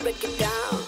break it down.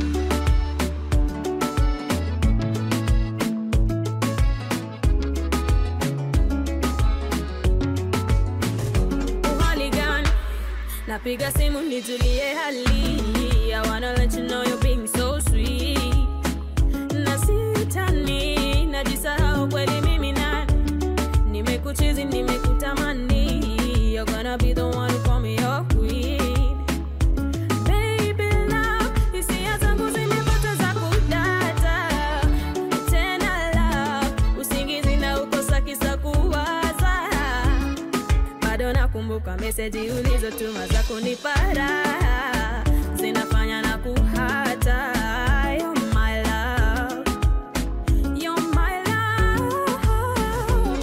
Napiga simu nitulie hali. I wanna let you know you're being so sweet. Na sitani, najisahau kweli mimi nani. Nimekuchizi, nimekutamani. You're gonna be the one who call me your queen. Baby love, hisia zangu zimepoteza kudata. Tena love, usingizi na ukosa kisa kuwaza. Bado nakumbuka message ulizotuma za kunipara. Zinafanya na kuhata. You're my love, you're my love.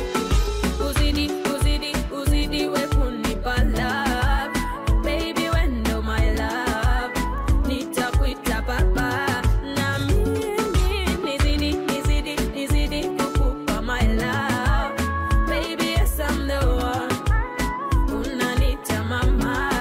Uzidi we kunipa love. Baby wendo my love. Nitakuita papa. Na mimi nizidi kukupa my love. Baby yes I'm the one. Unanita mama.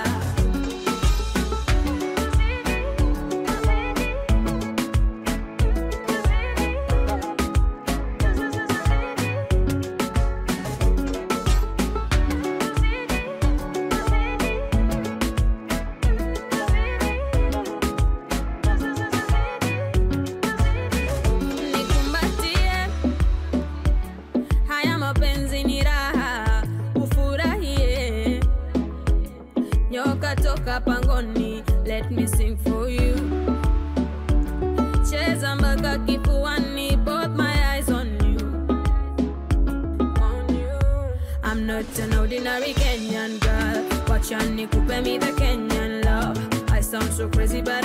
Nikumbatie, haya mapenzi ni raha, ufurahie. Nyoka toka pangoni, let me sing for you. Cheza mpaka kifuani, both my eyes on you. I'm not an ordinary Kenyan girl. Wacha nikupe me the Kenyan love. I sound so crazy but